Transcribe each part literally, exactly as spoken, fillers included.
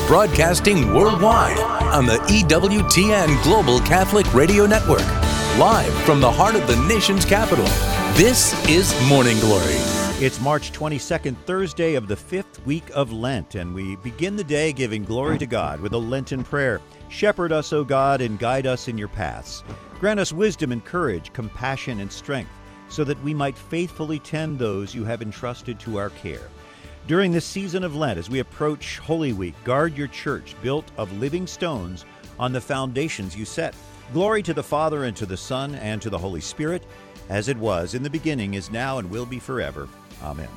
broadcasting worldwide on the E W T N Global Catholic Radio Network. Live from the heart of the nation's capital, this is Morning Glory. It's March twenty-second, Thursday of the fifth week of Lent, and we begin the day giving glory to God with a Lenten prayer. Shepherd us, O God, and guide us in your paths. Grant us wisdom and courage, compassion and strength, so that we might faithfully tend those you have entrusted to our care. During this season of Lent, as we approach Holy Week, guard your church built of living stones on the foundations you set. Glory to the Father, and to the Son, and to the Holy Spirit, as it was in the beginning, is now, and will be forever. Amen.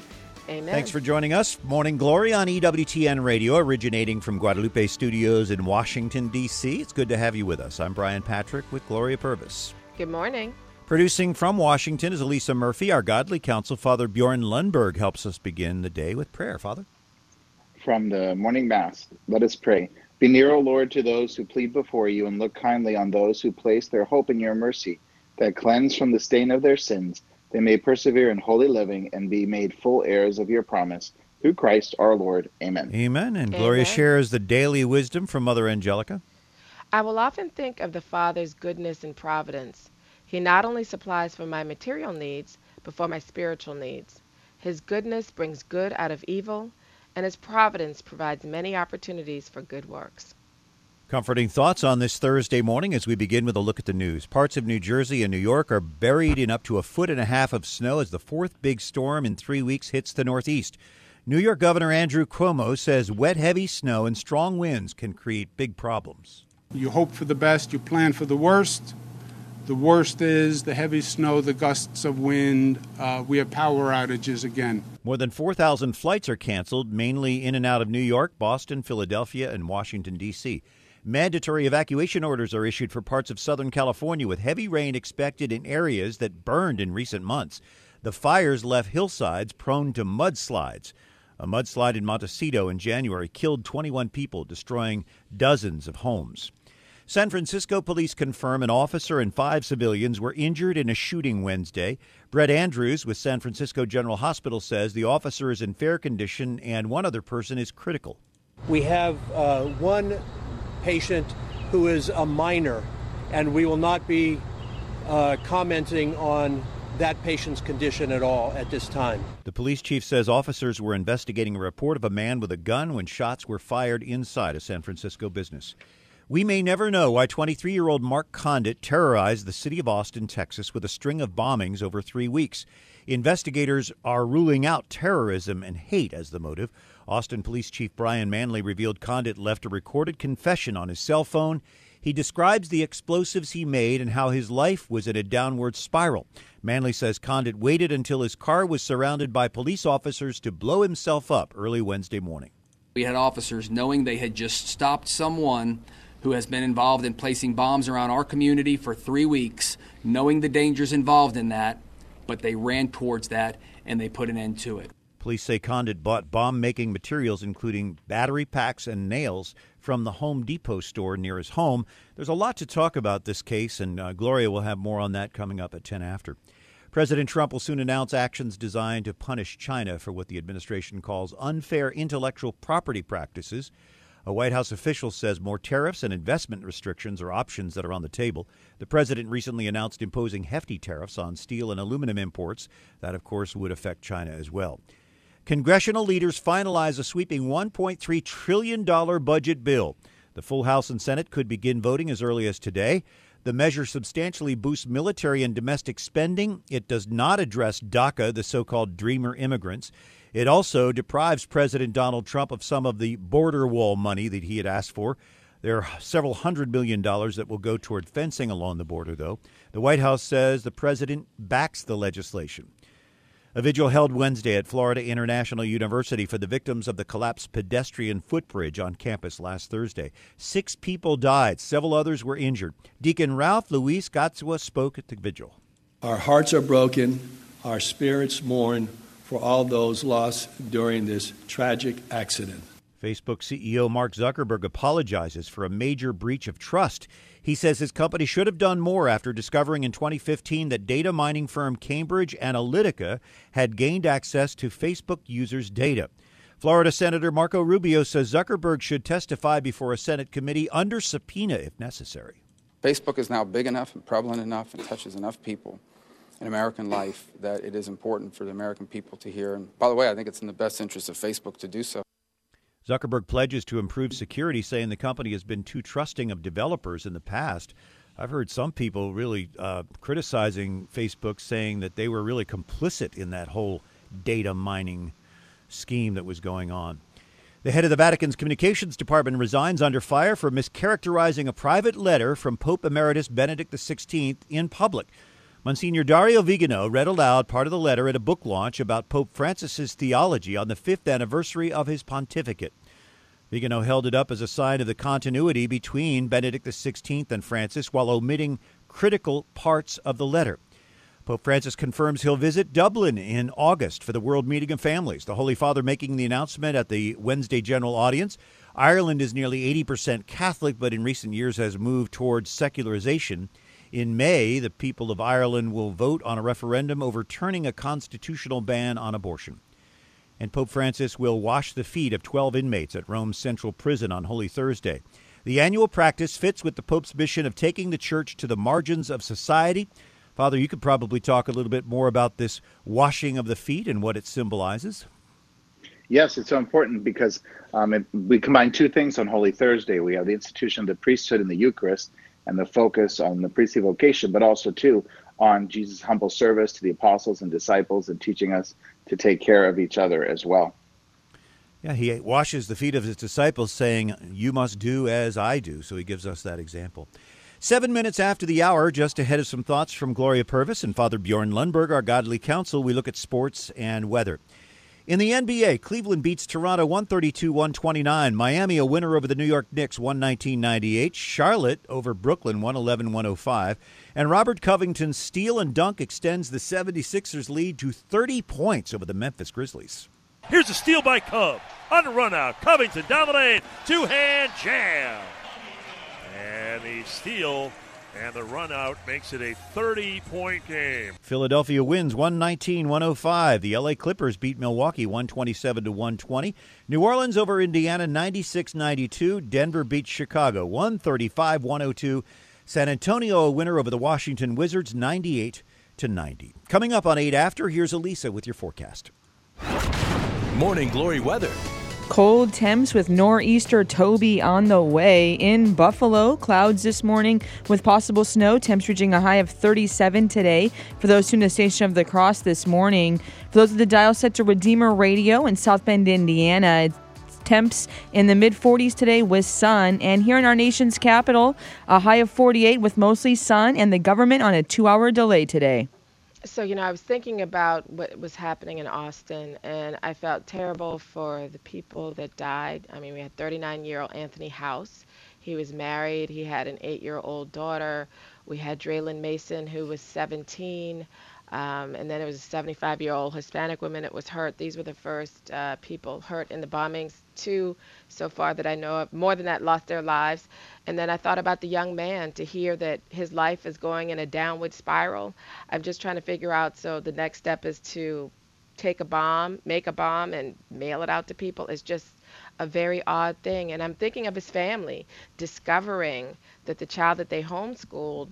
Amen. Thanks for joining us. Morning Glory on E W T N Radio, originating from Guadalupe Studios in Washington, D C It's good to have you with us. I'm Brian Patrick with Gloria Purvis. Good morning. Producing from Washington is Elisa Murphy. Our godly counsel, Father Bjorn Lundberg, helps us begin the day with prayer. Father? From the morning Mass, let us pray. Be near, O Lord, to those who plead before you, and look kindly on those who place their hope in your mercy, that cleansed from the stain of their sins, they may persevere in holy living and be made full heirs of your promise. Through Christ our Lord. Amen. Amen. And Amen. Gloria shares the daily wisdom from Mother Angelica. I will often think of the Father's goodness and providence. He not only supplies for my material needs, but for my spiritual needs. His goodness brings good out of evil, and his providence provides many opportunities for good works. Comforting thoughts on this Thursday morning as we begin with a look at the news. Parts of New Jersey and New York are buried in up to a foot and a half of snow as the fourth big storm in three weeks hits the Northeast. New York Governor Andrew Cuomo says wet, heavy snow and strong winds can create big problems. You hope for the best, you plan for the worst. The worst is the heavy snow, the gusts of wind. Uh, we have power outages again. More than four thousand flights are canceled, mainly in and out of New York, Boston, Philadelphia, and Washington, D C Mandatory evacuation orders are issued for parts of Southern California, with heavy rain expected in areas that burned in recent months. The fires left hillsides prone to mudslides. A mudslide in Montecito in January killed twenty-one people, destroying dozens of homes. San Francisco police confirm an officer and five civilians were injured in a shooting Wednesday. Brett Andrews with San Francisco General Hospital says the officer is in fair condition and one other person is critical. We have uh, one patient who is a minor, and we will not be uh, commenting on that patient's condition at all at this time. The police chief says officers were investigating a report of a man with a gun when shots were fired inside a San Francisco business. We may never know why twenty-three-year-old Mark Condit terrorized the city of Austin, Texas, with a string of bombings over three weeks. Investigators are ruling out terrorism and hate as the motive. Austin Police Chief Brian Manley revealed Condit left a recorded confession on his cell phone. He describes the explosives he made and how his life was in a downward spiral. Manley says Condit waited until his car was surrounded by police officers to blow himself up early Wednesday morning. We had officers knowing they had just stopped someone who has been involved in placing bombs around our community for three weeks, knowing the dangers involved in that, but they ran towards that and they put an end to it. Police say Condit bought bomb-making materials, including battery packs and nails, from the Home Depot store near his home. There's a lot to talk about this case, and uh, Gloria will have more on that coming up at ten after. President Trump will soon announce actions designed to punish China for what the administration calls unfair intellectual property practices. A White House official says more tariffs and investment restrictions are options that are on the table. The president recently announced imposing hefty tariffs on steel and aluminum imports. That, of course, would affect China as well. Congressional leaders finalize a sweeping one point three trillion dollars budget bill. The full House and Senate could begin voting as early as today. The measure substantially boosts military and domestic spending. It does not address DACA, the so-called Dreamer immigrants. It also deprives President Donald Trump of some of the border wall money that he had asked for. There are several hundred million dollars that will go toward fencing along the border, though. The White House says the president backs the legislation. A vigil held Wednesday at Florida International University for the victims of the collapsed pedestrian footbridge on campus last Thursday. Six people died. Several others were injured. Deacon Ralph Luis Gatzua spoke at the vigil. Our hearts are broken. Our spirits mourn for all those lost during this tragic accident. Facebook C E O Mark Zuckerberg apologizes for a major breach of trust. He says his company should have done more after discovering in twenty fifteen that data mining firm Cambridge Analytica had gained access to Facebook users' data. Florida Senator Marco Rubio says Zuckerberg should testify before a Senate committee under subpoena if necessary. Facebook is now big enough and prevalent enough and touches enough people in American life that it is important for the American people to hear. And by the way, I think it's in the best interest of Facebook to do so. Zuckerberg pledges to improve security, saying the company has been too trusting of developers in the past. I've heard some people really uh, criticizing Facebook, saying that they were really complicit in that whole data mining scheme that was going on. The head of the Vatican's communications department resigns under fire for mischaracterizing a private letter from Pope Emeritus Benedict the sixteenth in public. Monsignor Dario Vigano read aloud part of the letter at a book launch about Pope Francis's theology on the fifth anniversary of his pontificate. Vigano held it up as a sign of the continuity between Benedict the sixteenth and Francis while omitting critical parts of the letter. Pope Francis confirms he'll visit Dublin in August for the World Meeting of Families. The Holy Father making the announcement at the Wednesday general audience. Ireland is nearly eighty percent Catholic, but in recent years has moved towards secularization. In May, the people of Ireland will vote on a referendum overturning a constitutional ban on abortion. And Pope Francis will wash the feet of twelve inmates at Rome's Central Prison on Holy Thursday. The annual practice fits with the Pope's mission of taking the church to the margins of society. Father, you could probably talk a little bit more about this washing of the feet and what it symbolizes. Yes, it's so important because um, it, we combine two things on Holy Thursday. We have the institution of the priesthood in the Eucharist and the focus on the priestly vocation, but also, too, on Jesus' humble service to the apostles and disciples and teaching us to take care of each other as well. Yeah, he washes the feet of his disciples, saying, "You must do as I do." So he gives us that example. Seven minutes after the hour, just ahead of some thoughts from Gloria Purvis and Father Bjorn Lundberg, our godly counsel, we look at sports and weather. In the N B A, Cleveland beats Toronto one thirty-two to one twenty-nine. Miami a winner over the New York Knicks one nineteen to ninety-eight. Charlotte over Brooklyn one eleven to one oh five. And Robert Covington's steal and dunk extends the seventy-sixers lead to thirty points over the Memphis Grizzlies. Here's a steal by Cub. On the run out, Covington down the lane. Two-hand jam. And the steal and the run out makes it a thirty-point game. Philadelphia wins one nineteen to one oh five. The L A Clippers beat Milwaukee one twenty-seven to one twenty. New Orleans over Indiana ninety-six ninety-two. Denver beats Chicago one thirty-five to one oh two. San Antonio a winner over the Washington Wizards ninety-eight to ninety. Coming up on eight after, here's Elisa with your forecast. Morning Glory weather. Cold temps with nor'easter Toby on the way. In Buffalo, clouds this morning with possible snow. Temps reaching a high of thirty-seven today. For those tuned to the Station of the Cross this morning. For those of the dial set to Redeemer Radio in South Bend, Indiana, temps in the mid forties today with sun. And here in our nation's capital, a high of forty-eight with mostly sun and the government on a two-hour delay today. So, you know, I was thinking about what was happening in Austin, and I felt terrible for the people that died. I mean, we had thirty-nine-year-old Anthony House. He was married. He had an eight-year-old daughter. We had Draylon Mason, who was seventeen. Um, and then there was a seventy-five-year-old Hispanic woman that was hurt. These were the first uh, people hurt in the bombings. Two so far that I know of. More than that lost their lives. And then I thought about the young man, to hear that his life is going in a downward spiral. I'm just trying to figure out, so the next step is to take a bomb, make a bomb, and mail it out to people. It's just a very odd thing. And I'm thinking of his family, discovering that the child that they homeschooled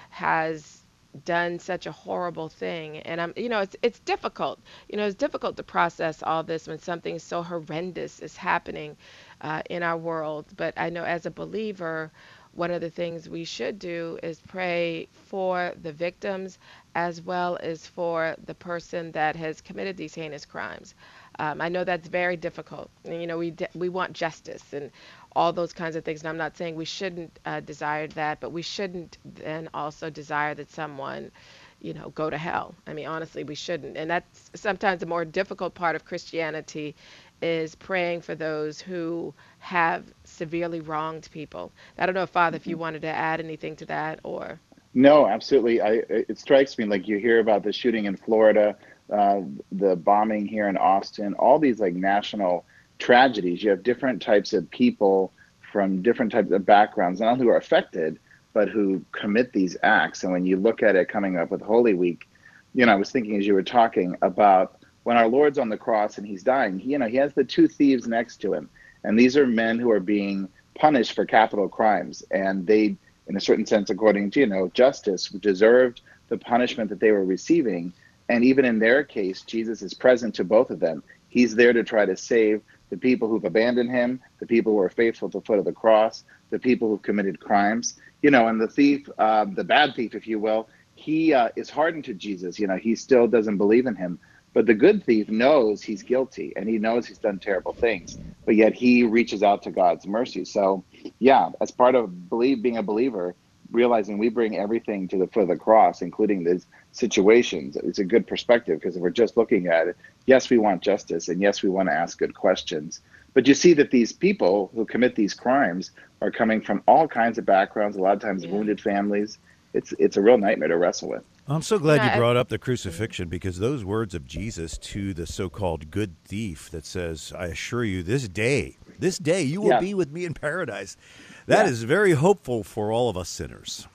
has done such a horrible thing. And I'm, you know, it's it's difficult. You know, it's difficult to process all this when something so horrendous is happening uh, in our world. But I know as a believer, one of the things we should do is pray for the victims as well as for the person that has committed these heinous crimes. Um, I know that's very difficult. And, you know, we de- we want justice and all those kinds of things. And I'm not saying we shouldn't uh, desire that, but we shouldn't then also desire that someone, you know, go to hell. I mean, honestly, we shouldn't. And that's sometimes the more difficult part of Christianity, is praying for those who have severely wronged people. I don't know, Father, if you wanted to add anything to that or... No, absolutely. I, it strikes me, like, you hear about the shooting in Florida, uh, the bombing here in Austin, all these like national tragedies. You have different types of people from different types of backgrounds, not who are affected, but who commit these acts. And when you look at it coming up with Holy Week, you know, I was thinking as you were talking about when our Lord's on the cross and he's dying, he, you know, he has the two thieves next to him. And these are men who are being punished for capital crimes. And they, in a certain sense, according to, you know, justice, deserved the punishment that they were receiving. And even in their case, Jesus is present to both of them. He's there to try to save the people who've abandoned him, the people who are faithful to the foot of the cross, the people who've committed crimes. You know, and the thief, uh, the bad thief, if you will, he uh, is hardened to Jesus. You know, he still doesn't believe in him. But the good thief knows he's guilty, and he knows he's done terrible things, but yet he reaches out to God's mercy. So, yeah, as part of believe being a believer, realizing we bring everything to the foot of the cross, including these situations, it's a good perspective, because if we're just looking at it, yes, we want justice, and yes, we want to ask good questions. But you see that these people who commit these crimes are coming from all kinds of backgrounds, a lot of times yeah. wounded families. It's it's a real nightmare to wrestle with. I'm so glad you brought up the crucifixion, because those words of Jesus to the so-called good thief that says, I assure you, this day, this day you will yeah. be with me in paradise. That yeah. is very hopeful for all of us sinners.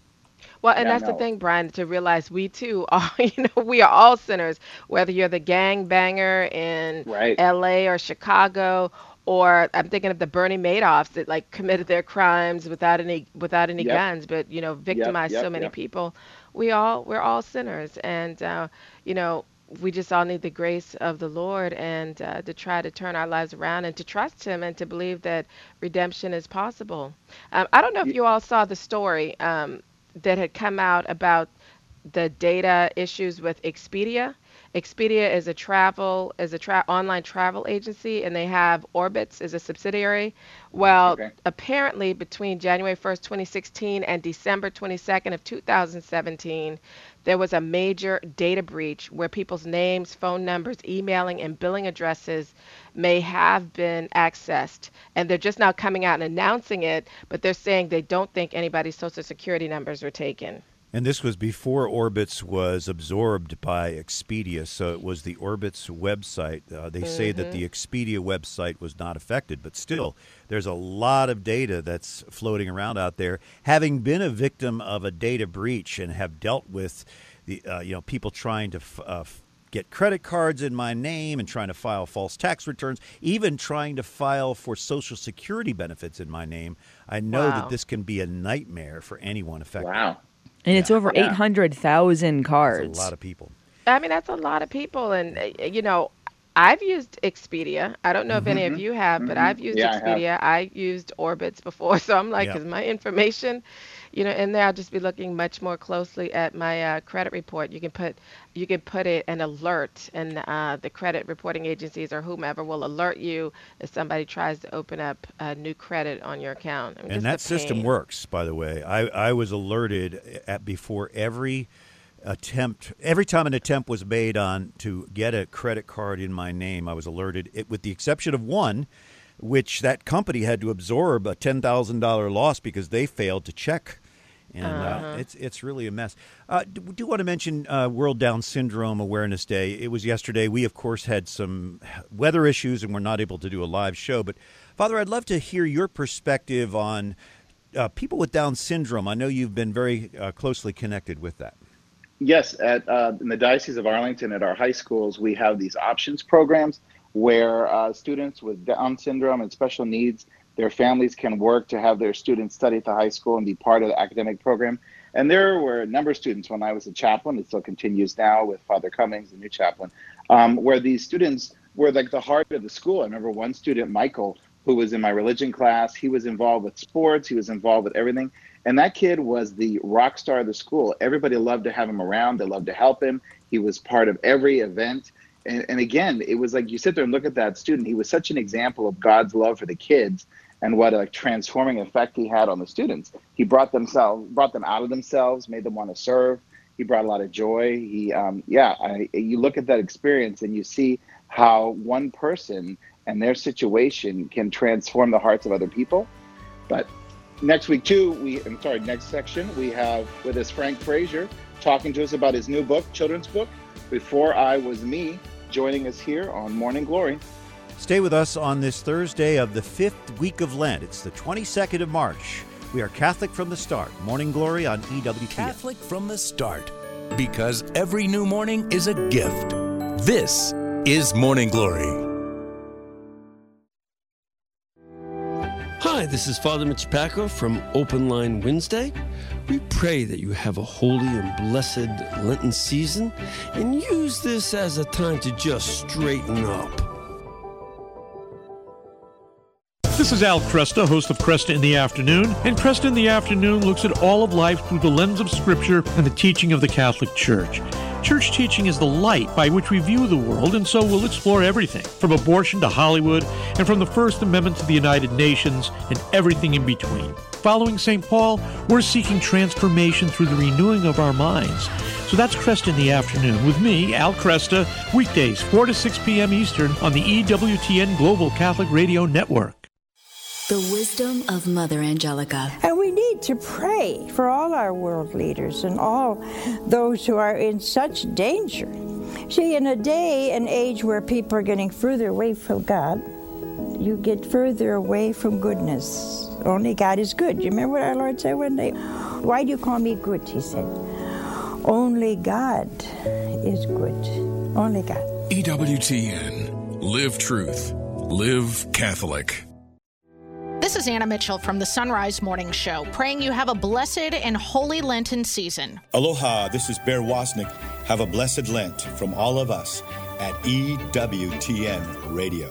Well, and yeah, that's no. the thing, Brian, to realize we too are, you know, we are all sinners, whether you're the gangbanger in right. L A or Chicago, or I'm thinking of the Bernie Madoffs that like committed their crimes without any without any yep. guns, but you know victimized yep, yep, so many yep. people. We all we're all sinners, and uh, you know we just all need the grace of the Lord, and uh, to try to turn our lives around and to trust Him and to believe that redemption is possible. Um, I don't know if you all saw the story um, that had come out about the data issues with Expedia. Expedia is a travel is a tra- online travel agency, and they have Orbitz as a subsidiary. Well, okay. apparently between January first, twenty sixteen and December twenty-second of two thousand seventeen, there was a major data breach where people's names, phone numbers, emailing, and billing addresses may have been accessed. And they're just now coming out and announcing it, but they're saying they don't think anybody's social security numbers were taken. And this was before Orbitz was absorbed by Expedia, so it was the Orbitz website. Uh, they mm-hmm. say that the Expedia website was not affected, but still, there's a lot of data that's floating around out there. Having been a victim of a data breach and have dealt with the, uh, you know, people trying to f- uh, f- get credit cards in my name and trying to file false tax returns, even trying to file for Social Security benefits in my name, I know wow. that this can be a nightmare for anyone affected. Wow. And it's yeah. over yeah. eight hundred thousand cards. That's a lot of people. I mean, that's a lot of people. And, uh, you know, I've used Expedia. I don't know if any Mm-hmm. of you have, but Mm-hmm. I've used Yeah, I have. Expedia. I, used Orbitz before. So I'm like, Yeah. is my information, you know, in there? I'll just be looking much more closely at my uh, credit report. You can put you can put it an alert, and uh, the credit reporting agencies or whomever will alert you if somebody tries to open up a new credit on your account. I mean, And just that the system pain. works, by the way. I, I was alerted at before every attempt, every time an attempt was made on to get a credit card in my name, I was alerted, it, with the exception of one, which that company had to absorb a ten thousand dollars loss because they failed to check. And Uh-huh. uh, it's it's really a mess. Uh, do, do want to mention uh, World Down Syndrome Awareness Day. It was yesterday. We, of course, had some weather issues and we're not able to do a live show. But, Father, I'd love to hear your perspective on uh, people with Down syndrome. I know you've been very uh, closely connected with that. Yes, at uh, in the Diocese of Arlington, at our high schools, we have these options programs where uh, students with Down syndrome and special needs, their families can work to have their students study at the high school and be part of the academic program. And there were a number of students when I was a chaplain, it still continues now with Father Cummings, the new chaplain, um, where these students were like the heart of the school. I remember one student, Michael, who was in my religion class. He was involved with sports. He was involved with everything. And that kid was the rock star of the school. Everybody loved to have him around. They loved to help him. He was part of every event. And, and again, it was like you sit there and look at that student. He was such an example of God's love for the kids and what a transforming effect he had on the students. He brought themselves, brought them out of themselves, made them want to serve. He brought a lot of joy. He, um, yeah, I, you look at that experience and you see how one person and their situation can transform the hearts of other people. But next week too, we, I'm sorry, next section, we have with us Frank Frazier talking to us about his new book, children's book, Before I Was Me, joining us here on Morning Glory. Stay with us on this Thursday of the fifth week of Lent. It's the twenty-second of March. We are Catholic from the start. Morning Glory on E W T N. Catholic from the start, because every new morning is a gift. This is Morning Glory. Hi, this is Father Mitch Packer from Open Line Wednesday. We pray that you have a holy and blessed Lenten season and use this as a time to just straighten up. This is Al Cresta, host of Cresta in the Afternoon, and Cresta in the Afternoon looks at all of life through the lens of Scripture and the teaching of the Catholic Church. Church teaching is the light by which we view the world, and so we'll explore everything, from abortion to Hollywood, and from the First Amendment to the United Nations, and everything in between. Following Saint Paul, we're seeking transformation through the renewing of our minds. So that's Cresta in the Afternoon with me, Al Cresta, weekdays four to six p.m. Eastern on the E W T N Global Catholic Radio Network. The wisdom of Mother Angelica. And we need to pray for all our world leaders and all those who are in such danger. See, in a day and age where people are getting further away from God, you get further away from goodness. Only God is good. You remember what our Lord said one day? Why do you call me good? He said. Only God is good. Only God. E W T N. Live truth. Live Catholic. This is Anna Mitchell from the Sunrise Morning Show, praying you have a blessed and holy Lenten season. Aloha, this is Bear Wasnick. Have a blessed Lent from all of us at E W T N Radio.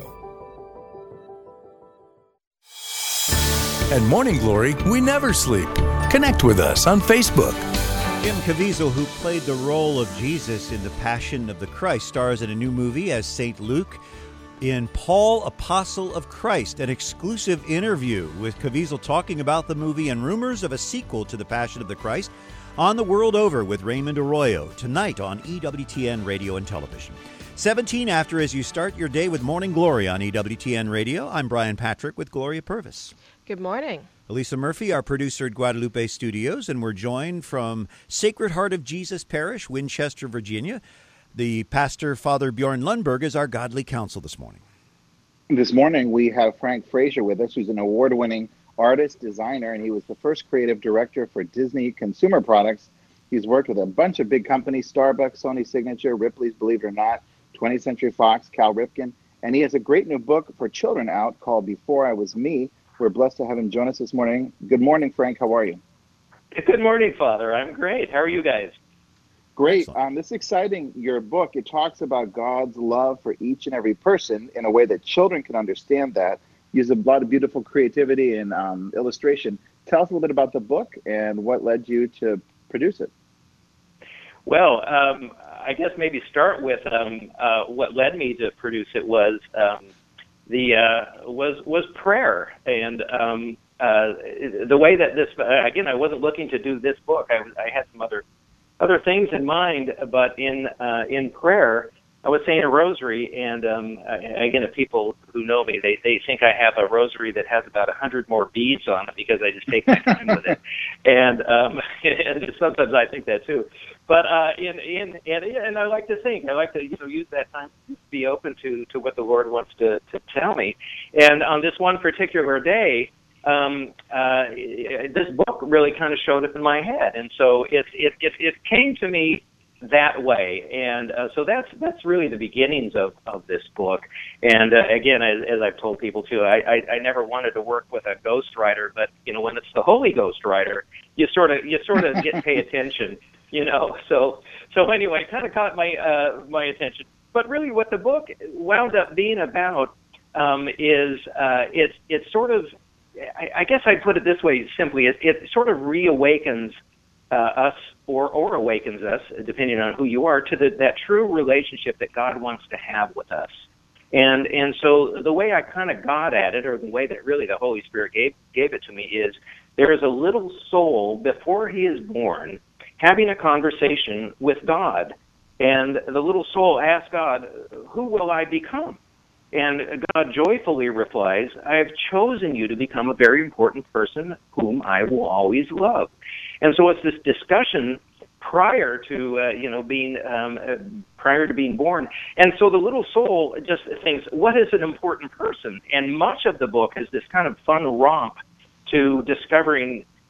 At Morning Glory, we never sleep. Connect with us on Facebook. Jim Caviezel, who played the role of Jesus in The Passion of the Christ, stars in a new movie as Saint Luke in Paul, Apostle of Christ, an exclusive interview with Caviezel talking about the movie and rumors of a sequel to The Passion of the Christ on The World Over with Raymond Arroyo, tonight on E W T N Radio and Television. seventeen after as you start your day with Morning Glory on E W T N Radio. I'm Brian Patrick with Gloria Purvis. Good morning. Elisa Murphy, our producer at Guadalupe Studios, and we're joined from Sacred Heart of Jesus Parish, Winchester, Virginia. The pastor, Father Bjorn Lundberg, is our godly counsel this morning. This morning, we have Frank Frazier with us, who's an award-winning artist, designer, and he was the first creative director for Disney Consumer Products. He's worked with a bunch of big companies, Starbucks, Sony Signature, Ripley's, Believe It or Not, twentieth Century Fox, Cal Ripken, and he has a great new book for children out called Before I Was Me. We're blessed to have him join us this morning. Good morning, Frank. How are you? Good morning, Father. I'm great. How are you guys? Great. Um, this is exciting. Your book, it talks about God's love for each and every person in a way that children can understand that. Use a lot of beautiful creativity and um, illustration. Tell us a little bit about the book and what led you to produce it. Well, um, I guess maybe start with um, uh, what led me to produce it was um, the uh, was was prayer, and um, uh, the way that this again I wasn't looking to do this book. I, I had some other. Other things in mind, but in uh, in prayer, I was saying a rosary, and um, again, if people who know me, they, they think I have a rosary that has about a hundred more beads on it because I just take my time with it, and um, and sometimes I think that too. But uh, in in and and I like to think, I like to you know use that time to be open to, to what the Lord wants to, to tell me, and on this one particular day. Um, uh, this book really kind of showed up in my head, and so it it it, it came to me that way, and uh, so that's that's really the beginnings of, of this book. And uh, again, as, as I've told people too, I, I I never wanted to work with a ghostwriter, but you know when it's the Holy Ghostwriter, you sort of you sort of get pay attention, you know. So so anyway, it kind of caught my uh, my attention. But really, what the book wound up being about um, is uh, it's it's sort of I guess I'd put it this way simply, it, it sort of reawakens uh, us or, or awakens us, depending on who you are, to the, that true relationship that God wants to have with us. And and so the way I kind of got at it, or the way that really the Holy Spirit gave, gave it to me is there is a little soul before he is born having a conversation with God. And the little soul asks God, who will I become? And God joyfully replies, I have chosen you to become a very important person whom I will always love. And so it's this discussion prior to, uh, you know, being, um, uh, prior to being born. And so the little soul just thinks, what is an important person? And much of the book is this kind of fun romp to discovering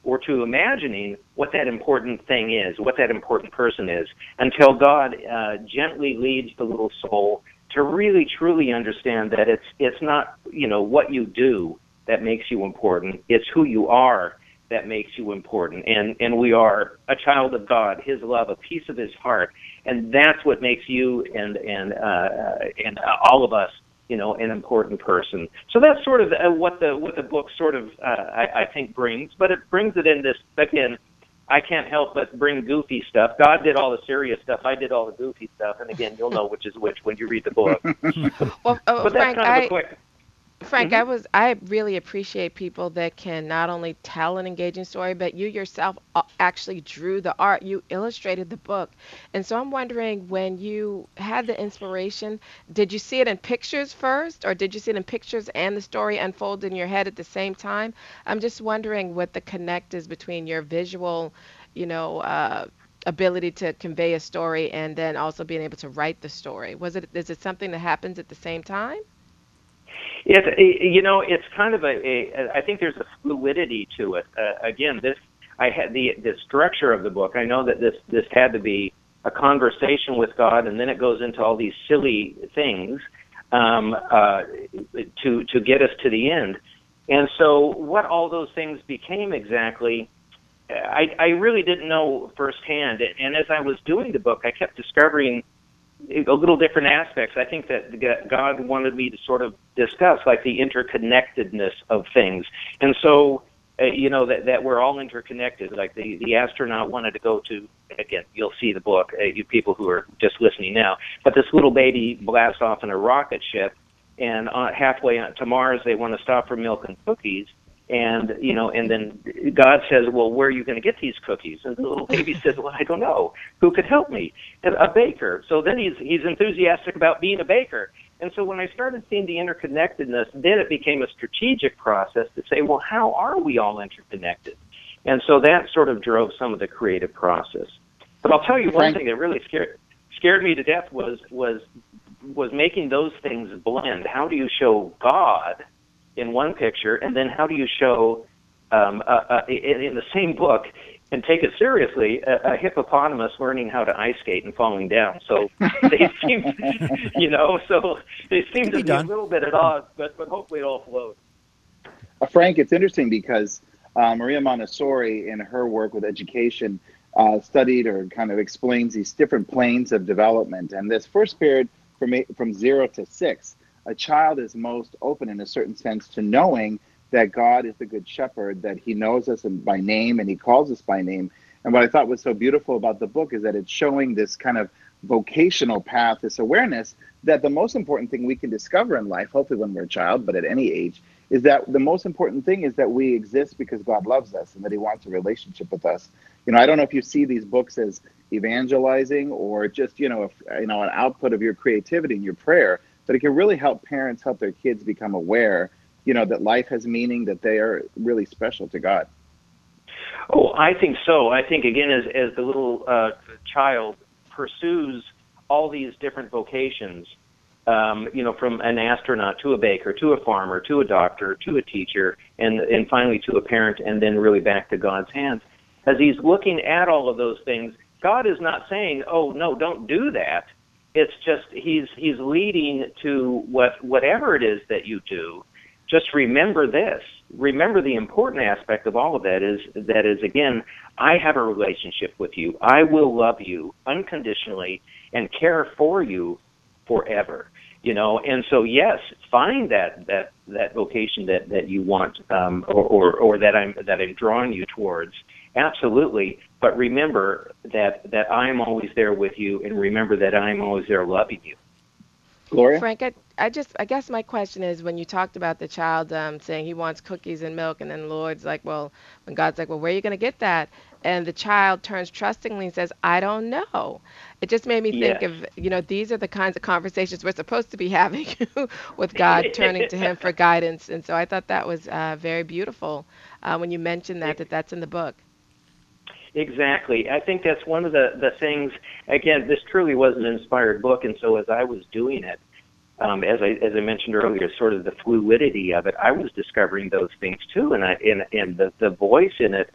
or to imagining what that important thing is, what that important person is, until God uh, gently leads the little soul to really truly understand that it's it's not, you know, what you do that makes you important. It's who you are that makes you important. And and we are a child of God, His love, a piece of His heart, and that's what makes you and and uh, and all of us, you know, an important person. So that's sort of uh, what the what the book sort of uh, I, I think brings, but it brings it in this again. I can't help but bring goofy stuff. God did all the serious stuff. I did all the goofy stuff. And again, you'll know which is which when you read the book. Well, oh, but that's Frank, kind of I, a quick. Frank, Mhm. I was I really appreciate people that can not only tell an engaging story, but you yourself uh, actually drew the art. You illustrated the book. And so I'm wondering, when you had the inspiration, did you see it in pictures first, or did you see it in pictures and the story unfold in your head at the same time? I'm just wondering what the connect is between your visual, you know, uh, ability to convey a story and then also being able to write the story. Was it is it something that happens at the same time? It, you know, it's kind of a, a. I think there's a fluidity to it. Uh, again, this I had the the structure of the book. I know that this this had to be a conversation with God, and then it goes into all these silly things um, uh, to to get us to the end. And so, what all those things became exactly, I, I really didn't know firsthand. And as I was doing the book, I kept discovering a little different aspects. I think that God wanted me to sort of discuss, like, the interconnectedness of things. And so, uh, you know, that, that we're all interconnected. Like the, the astronaut wanted to go to, again, you'll see the book, uh, you people who are just listening now, but this little baby blasts off in a rocket ship, and uh, halfway on to Mars, they want to stop for milk and cookies. And, you know, and then God says, well, where are you going to get these cookies? And the little baby says, well, I don't know. Who could help me? And a baker. So then he's he's enthusiastic about being a baker. And so when I started seeing the interconnectedness, then it became a strategic process to say, well, how are we all interconnected? And so that sort of drove some of the creative process. But I'll tell you one Frank, thing that really scared scared me to death was was was making those things blend. How do you show God in one picture, and then how do you show um, uh, uh, in, in the same book, and take it seriously, a, a hippopotamus learning how to ice skate and falling down? So they seem, you know, so they seem to be, be a little bit at odds, but but hopefully it all flows. Uh, Frank, it's interesting because uh, Maria Montessori, in her work with education, uh, studied or kind of explains these different planes of development. And this first period, from eight, from zero to six, a child is most open in a certain sense to knowing that God is the good shepherd, that he knows us by name and he calls us by name. And what I thought was so beautiful about the book is that it's showing this kind of vocational path, this awareness that the most important thing we can discover in life, hopefully when we're a child, but at any age, is that the most important thing is that we exist because God loves us and that he wants a relationship with us. You know, I don't know if you see these books as evangelizing or just, you know, if, you know, an output of your creativity and your prayer, but it can really help parents help their kids become aware, you know, that life has meaning, that they are really special to God. Oh, I think so. I think, again, as, as the little uh, child pursues all these different vocations, um, you know, from an astronaut to a baker, to a farmer, to a doctor, to a teacher, and, and finally to a parent, and then really back to God's hands. As he's looking at all of those things, God is not saying, oh, no, don't do that. It's just he's he's leading to what whatever it is that you do. Just remember this. Remember the important aspect of all of that is that is again, I have a relationship with you. I will love you unconditionally and care for you forever. You know, and so yes, find that that that vocation that, that you want, um, or, or or that I'm that I'm drawing you towards. Absolutely, but remember that that I'm always there with you, and remember that I'm always there loving you. Gloria? Frank, I, I just, I guess my question is, when you talked about the child um, saying he wants cookies and milk, and then the Lord's like, well, when God's like, well, where are you going to get that? And the child turns trustingly and says, I don't know. It just made me think Yes. of, you know, these are the kinds of conversations we're supposed to be having with God, turning to him for guidance. And so I thought that was uh, very beautiful uh, when you mentioned that, that that's in the book. Exactly. I think that's one of the, the things, again, this truly was an inspired book, and so as I was doing it, um, as I as I mentioned earlier, sort of the fluidity of it, I was discovering those things too, and I and, and the, the voice in it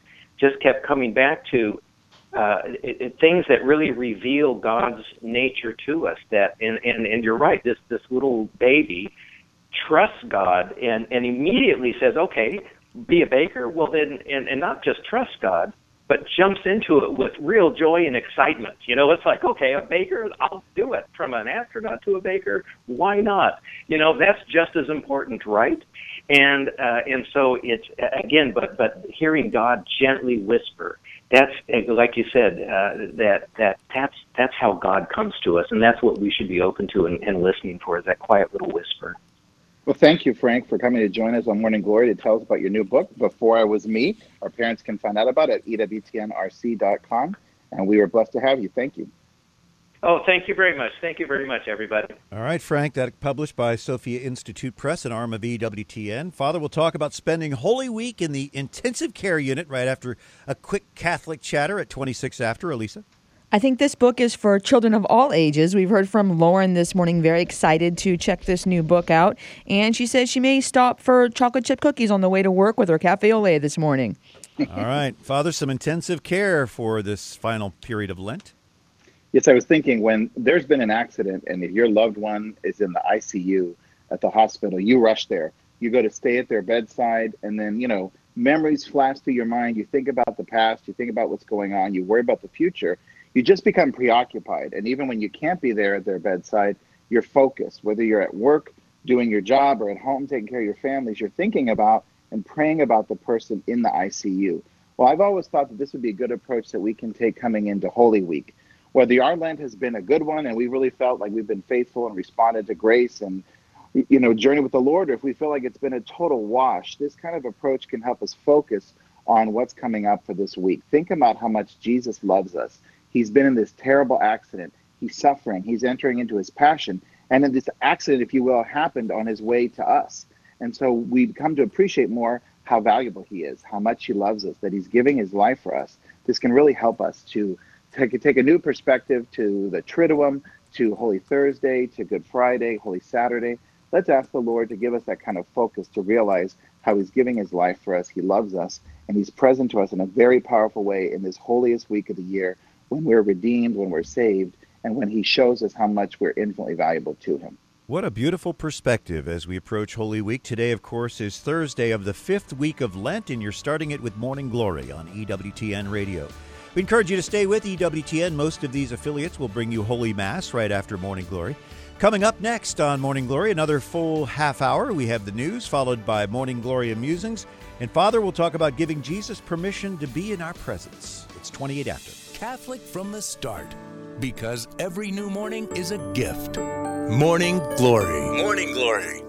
just kept coming back to uh, it, it, things that really reveal God's nature to us. That and, and, and you're right, this this little baby trusts God and, and immediately says, okay, be a baker? Well then, and, and not just trust God, but jumps into it with real joy and excitement. You know, it's like, okay, a baker, I'll do it. From an astronaut to a baker, why not? You know, that's just as important, right? And uh, and so it's, again, but but hearing God gently whisper, that's, like you said, uh, that that that's that's how God comes to us, and that's what we should be open to and, and listening for, is that quiet little whisper. Well, thank you, Frank, for coming to join us on Morning Glory to tell us about your new book, Before I Was Me. Our parents can find out about it at E W T N R C dot com, and we were blessed to have you. Thank you. Oh, thank you very much. Thank you very much, everybody. All right, Frank, that published by Sophia Institute Press, an arm of E W T N. Father, we'll talk about spending Holy Week in the intensive care unit right after a quick Catholic chatter at twenty-six after. Elisa? I think this book is for children of all ages. We've heard from Lauren this morning, very excited to check this new book out. And she says she may stop for chocolate chip cookies on the way to work with her cafe au lait this morning. All right. Father, some intensive care for this final period of Lent. Yes, I was thinking, when there's been an accident and if your loved one is in the I C U at the hospital, you rush there. You go to stay at their bedside, and then, you know, memories flash through your mind. You think about the past. You think about what's going on. You worry about the future. You just become preoccupied. And even when you can't be there at their bedside, you're focused. Whether you're at work, doing your job, or at home, taking care of your families, you're thinking about and praying about the person in the I C U. Well, I've always thought that this would be a good approach that we can take coming into Holy Week. Whether our Lent has been a good one and we really felt like we've been faithful and responded to grace and, you know, journey with the Lord, or if we feel like it's been a total wash, this kind of approach can help us focus on what's coming up for this week. Think about how much Jesus loves us. He's been in this terrible accident. He's suffering. He's entering into his passion. And then this accident, if you will, happened on his way to us. And so we come to appreciate more how valuable he is, how much he loves us, that he's giving his life for us. This can really help us to take, take a new perspective to the Triduum, to Holy Thursday, to Good Friday, Holy Saturday. Let's ask the Lord to give us that kind of focus to realize how he's giving his life for us. He loves us, and he's present to us in a very powerful way in this holiest week of the year, when we're redeemed, when we're saved, and when he shows us how much we're infinitely valuable to him. What a beautiful perspective as we approach Holy Week. Today, of course, is Thursday of the fifth week of Lent, and you're starting it with Morning Glory on E W T N Radio. We encourage you to stay with E W T N. Most of these affiliates will bring you Holy Mass right after Morning Glory. Coming up next on Morning Glory, another full half hour, we have the news, followed by Morning Glory and musings. And Father will talk about giving Jesus permission to be in our presence. It's twenty-eight after. Catholic from the start, because every new morning is a gift. Morning Glory. Morning Glory.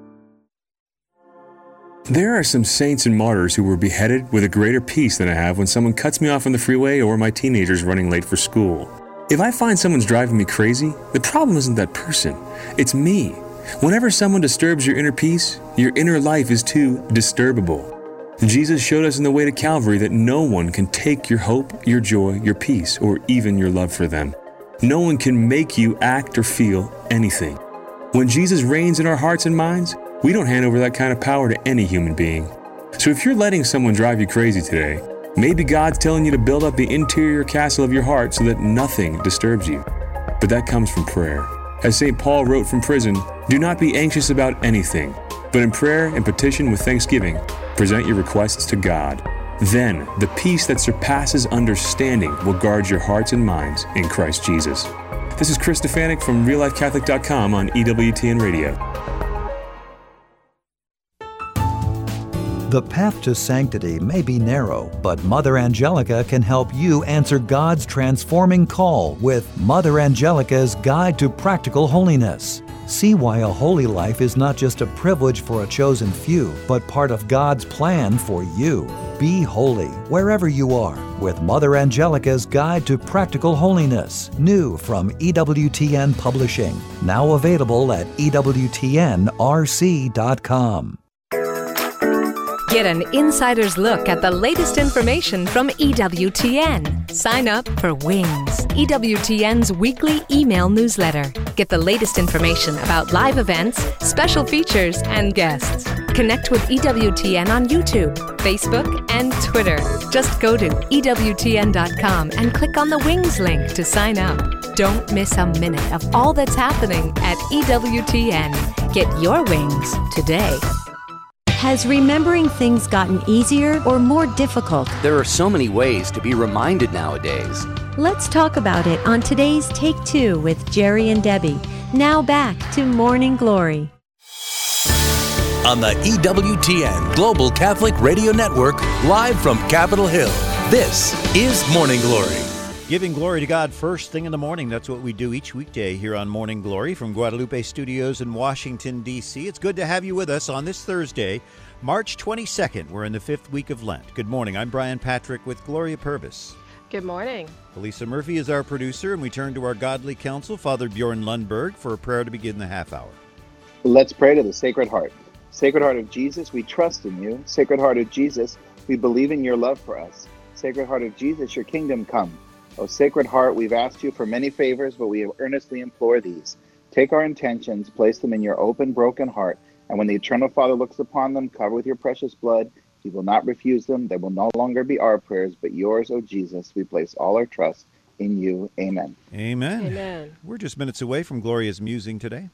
There are some saints and martyrs who were beheaded with a greater peace than I have when someone cuts me off on the freeway or my teenager's running late for school. If I find someone's driving me crazy, the problem isn't that person, it's me. Whenever someone disturbs your inner peace, your inner life is too disturbable. Jesus showed us in the way to Calvary that no one can take your hope, your joy, your peace, or even your love for them. No one can make you act or feel anything. When Jesus reigns in our hearts and minds, we don't hand over that kind of power to any human being. So if you're letting someone drive you crazy today, maybe God's telling you to build up the interior castle of your heart so that nothing disturbs you. But that comes from prayer. As Saint Paul wrote from prison, do not be anxious about anything, but in prayer and petition with thanksgiving, present your requests to God. Then the peace that surpasses understanding will guard your hearts and minds in Christ Jesus. This is Chris Stefanik from real life catholic dot com on E W T N Radio. The path to sanctity may be narrow, but Mother Angelica can help you answer God's transforming call with Mother Angelica's Guide to Practical Holiness. See why a holy life is not just a privilege for a chosen few, but part of God's plan for you. Be holy wherever you are with Mother Angelica's Guide to Practical Holiness, new from E W T N Publishing, now available at E W T N R C dot com. Get an insider's look at the latest information from E W T N. Sign up for Wings, E W T N's weekly email newsletter. Get the latest information about live events, special features, and guests. Connect with E W T N on YouTube, Facebook, and Twitter. Just go to E W T N dot com and click on the Wings link to sign up. Don't miss a minute of all that's happening at E W T N. Get your wings today. Has remembering things gotten easier or more difficult? There are so many ways to be reminded nowadays. Let's talk about it on today's Take Two with Jerry and Debbie. Now back to Morning Glory. On the E W T N Global Catholic Radio Network, live from Capitol Hill, this is Morning Glory. Giving glory to God first thing in the morning. That's what we do each weekday here on Morning Glory from Guadalupe Studios in Washington, D C It's good to have you with us on this Thursday, March twenty-second. We're in the fifth week of Lent. Good morning. I'm Brian Patrick with Gloria Purvis. Good morning. Elisa Murphy is our producer, and we turn to our godly counsel, Father Bjorn Lundberg, for a prayer to begin the half hour. Let's pray to the Sacred Heart. Sacred Heart of Jesus, we trust in you. Sacred Heart of Jesus, we believe in your love for us. Sacred Heart of Jesus, your kingdom come. O Sacred Heart, we've asked you for many favors, but we earnestly implore these. Take our intentions, place them in your open, broken heart, and when the Eternal Father looks upon them, cover with your precious blood. He will not refuse them. They will no longer be our prayers, but yours, O Jesus. We place all our trust in you. Amen. Amen. Amen. We're just minutes away from Gloria's musing today.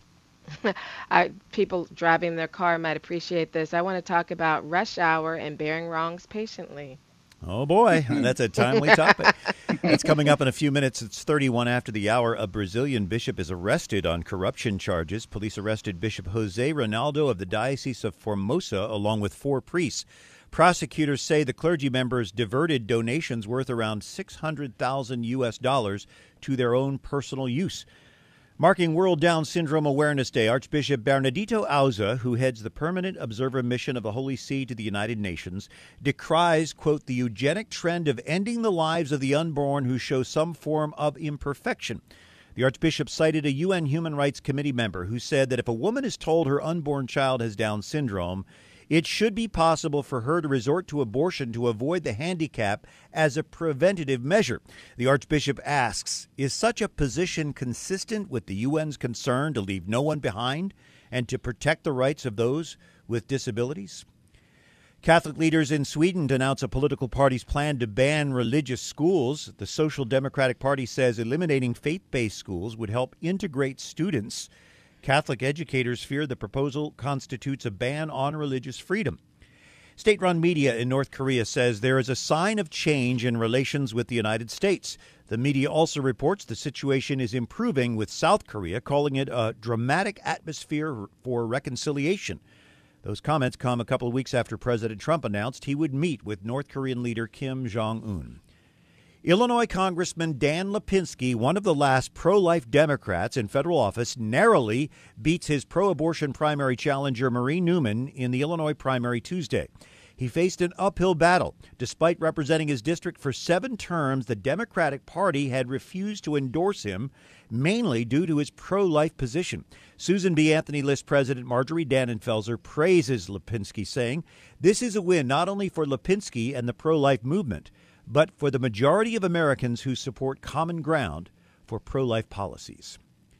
I, people driving their car might appreciate this. I want to talk about rush hour and bearing wrongs patiently. Oh, boy. That's a timely topic. That's coming up in a few minutes. It's thirty-one after the hour. A Brazilian bishop is arrested on corruption charges. Police arrested Bishop Jose Ronaldo of the Diocese of Formosa, along with four priests. Prosecutors say the clergy members diverted donations worth around six hundred thousand U S dollars to their own personal use. Marking World Down Syndrome Awareness Day, Archbishop Bernardito Auza, who heads the Permanent Observer Mission of the Holy See to the United Nations, decries, quote, the eugenic trend of ending the lives of the unborn who show some form of imperfection. The Archbishop cited a U N Human Rights Committee member who said that if a woman is told her unborn child has Down syndrome, it should be possible for her to resort to abortion to avoid the handicap as a preventative measure. The Archbishop asks, is such a position consistent with the U N's concern to leave no one behind and to protect the rights of those with disabilities? Catholic leaders in Sweden denounce a political party's plan to ban religious schools. The Social Democratic Party says eliminating faith-based schools would help integrate students. Catholic educators fear the proposal constitutes a ban on religious freedom. State-run media in North Korea says there is a sign of change in relations with the United States. The media also reports the situation is improving, with South Korea calling it a dramatic atmosphere for reconciliation. Those comments come a couple of weeks after President Trump announced he would meet with North Korean leader Kim Jong-un. Illinois Congressman Dan Lipinski, one of the last pro-life Democrats in federal office, narrowly beats his pro-abortion primary challenger Marie Newman in the Illinois primary Tuesday. He faced an uphill battle. Despite representing his district for seven terms, the Democratic Party had refused to endorse him, mainly due to his pro-life position. Susan B. Anthony List President Marjorie Dannenfelser praises Lipinski, saying, this is a win not only for Lipinski and the pro-life movement, but for the majority of Americans who support common ground for pro-life policies.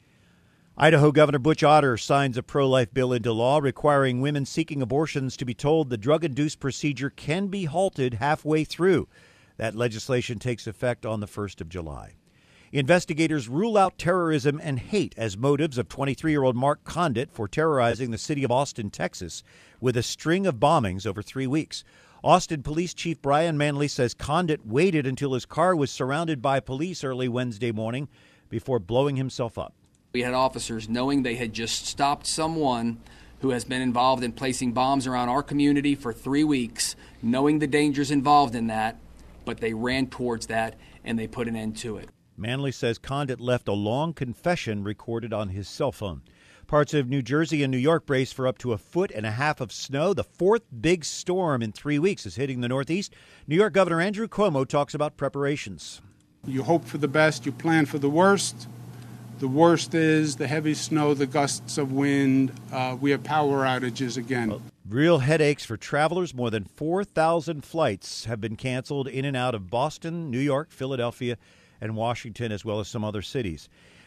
Idaho Governor Butch Otter signs a pro-life bill into law requiring women seeking abortions to be told the drug-induced procedure can be halted halfway through. That legislation takes effect on the first of July. Investigators rule out terrorism and hate as motives of twenty-three-year-old Mark Condit for terrorizing the city of Austin, Texas, with a string of bombings over three weeks. Austin Police Chief Brian Manley says Condit waited until his car was surrounded by police early Wednesday morning before blowing himself up. We had officers knowing they had just stopped someone who has been involved in placing bombs around our community for three weeks, knowing the dangers involved in that, but they ran towards that and they put an end to it. Manley says Condit left a long confession recorded on his cell phone. Parts of New Jersey and New York brace for up to a foot and a half of snow. The fourth big storm in three weeks is hitting the Northeast. New York Governor Andrew Cuomo talks about preparations. You hope for the best, you plan for the worst. The worst is the heavy snow, the gusts of wind. Uh, we have power outages again. Well, real headaches for travelers. More than four thousand flights have been canceled in and out of Boston, New York, Philadelphia, and Washington, as well as some other cities.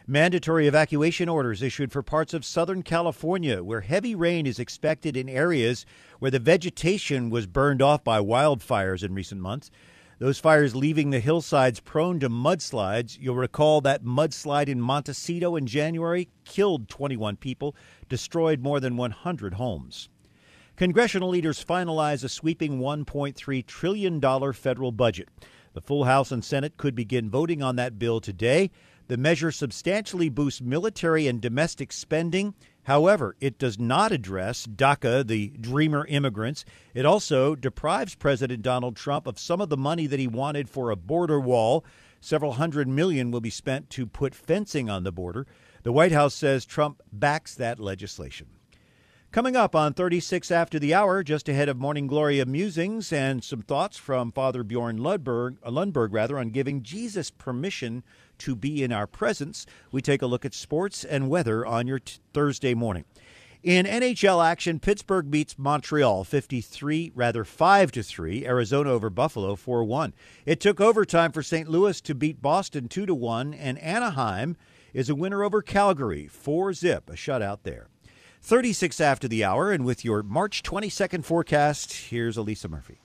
Mandatory evacuation orders issued for parts of Southern California, where heavy rain is expected in areas where the vegetation was burned off by wildfires in recent months. Those fires leaving the hillsides prone to mudslides. You'll recall that mudslide in Montecito in January killed twenty-one people, destroyed more than one hundred homes. Congressional leaders finalize a sweeping one point three trillion dollars federal budget. The full House and Senate could begin voting on that bill today. The measure substantially boosts military and domestic spending. However, it does not address DACA, the dreamer immigrants. It also deprives President Donald Trump of some of the money that he wanted for a border wall. Several hundred million will be spent to put fencing on the border. The White House says Trump backs that legislation. Coming up on thirty-six after the hour, just ahead of Morning Glory musings and some thoughts from Father Bjorn Lundberg, uh, Lundberg rather, on giving Jesus permission to be in our presence. We take a look at sports and weather on your t- Thursday morning. In N H L action, Pittsburgh beats Montreal fifty-three, rather five to three. Arizona over Buffalo four one. It took overtime for Saint Louis to beat Boston two to one, and Anaheim is a winner over Calgary four zip, a shutout there. thirty-six after the hour, and with your March twenty-second forecast, here's Elisa Murphy.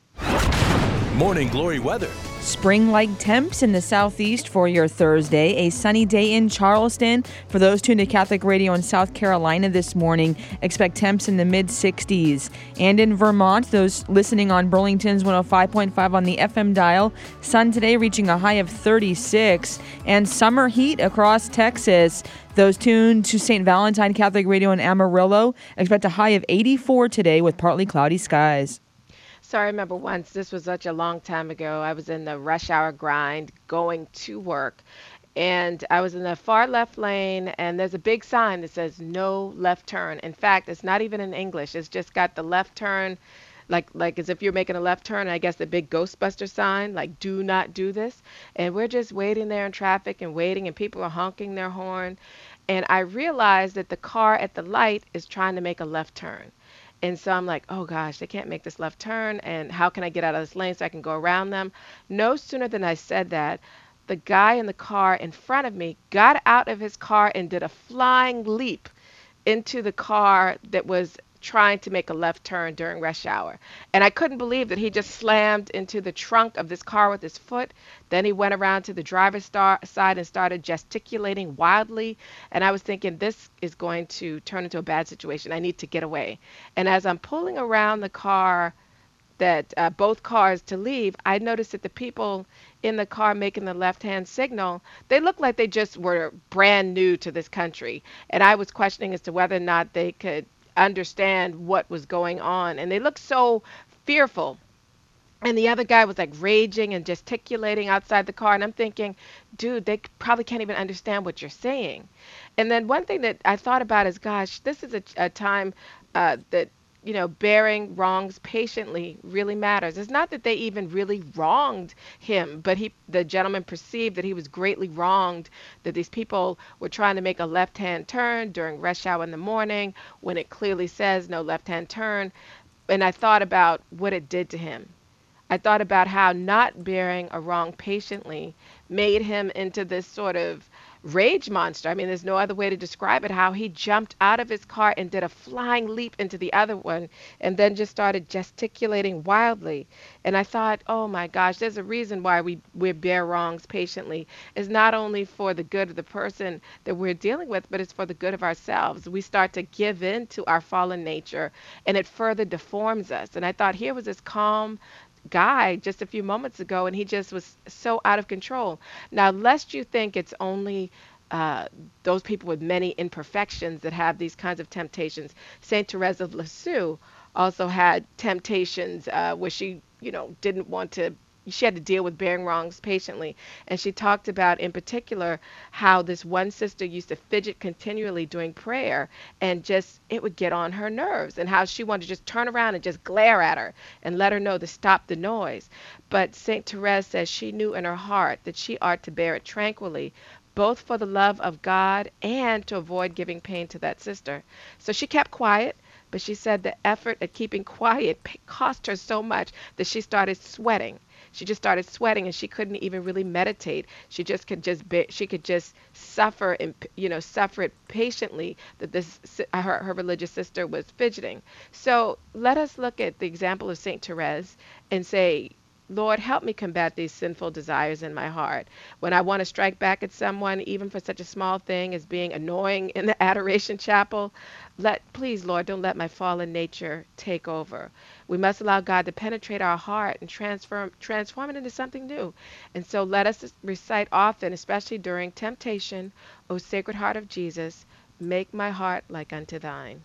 Morning Glory weather. Spring-like temps in the southeast for your Thursday. A sunny day in Charleston. For those tuned to Catholic Radio in South Carolina this morning, expect temps in the mid-sixties. And in Vermont, those listening on Burlington's one oh five point five on the F M dial, sun today reaching a high of thirty-six. And summer heat across Texas. Those tuned to Saint Valentine Catholic Radio in Amarillo expect a high of eighty-four today with partly cloudy skies. So I remember once, this was such a long time ago, I was in the rush hour grind going to work, and I was in the far left lane, and there's a big sign that says no left turn. In fact, it's not even in English. It's just got the left turn, like like as if you're making a left turn, I guess the big Ghostbuster sign, like do not do this. And we're just waiting there in traffic and waiting, and people are honking their horn. And I realized that the car at the light is trying to make a left turn. And so I'm like, oh gosh, they can't make this left turn, and how can I get out of this lane so I can go around them? No sooner than I said that, the guy in the car in front of me got out of his car and did a flying leap into the car that was trying to make a left turn during rush hour. And I couldn't believe that he just slammed into the trunk of this car with his foot. Then he went around to the driver's star- side and started gesticulating wildly. And I was thinking, this is going to turn into a bad situation. I need to get away. And as I'm pulling around the car, that uh, both cars to leave, I noticed that the people in the car making the left-hand signal, they looked like they just were brand new to this country. And I was questioning as to whether or not they could understand what was going on, and they looked so fearful. And the other guy was like raging and gesticulating outside the car, and I'm thinking, dude, they probably can't even understand what you're saying. And then one thing that I thought about is, gosh, this is a, a time uh, that, you know, bearing wrongs patiently really matters. It's not that they even really wronged him, but he, the gentleman perceived that he was greatly wronged, that these people were trying to make a left-hand turn during rush hour in the morning when it clearly says no left-hand turn. And I thought about what it did to him. I thought about how not bearing a wrong patiently made him into this sort of rage monster. I mean, there's no other way to describe it, how he jumped out of his car and did a flying leap into the other one and then just started gesticulating wildly. And I thought, oh my gosh, there's a reason why we, we bear wrongs patiently. It's not only for the good of the person that we're dealing with, but it's for the good of ourselves. We start to give in to our fallen nature, and it further deforms us. And I thought, here was this calm guy just a few moments ago, and he just was so out of control. Now, lest you think it's only uh, those people with many imperfections that have these kinds of temptations, Saint Therese of Lisieux also had temptations uh, where she, you know, didn't want to, she had to deal with bearing wrongs patiently. And she talked about, in particular, how this one sister used to fidget continually during prayer, and just, it would get on her nerves, and how she wanted to just turn around and just glare at her and let her know to stop the noise. But Saint Therese says she knew in her heart that she ought to bear it tranquilly, both for the love of God and to avoid giving pain to that sister. So she kept quiet, but she said the effort at keeping quiet cost her so much that she started sweating. she just started sweating, and she couldn't even really meditate. She just could just be, she could just suffer and, you know, suffer it patiently that this her, her religious sister was fidgeting. So let us look at the example of Saint Therese and say, Lord, help me combat these sinful desires in my heart. When I want to strike back at someone, even for such a small thing as being annoying in the adoration chapel, let please, Lord, don't let my fallen nature take over. We must allow God to penetrate our heart and transform transform it into something new. And so let us recite often, especially during temptation, O Sacred Heart of Jesus, make my heart like unto thine.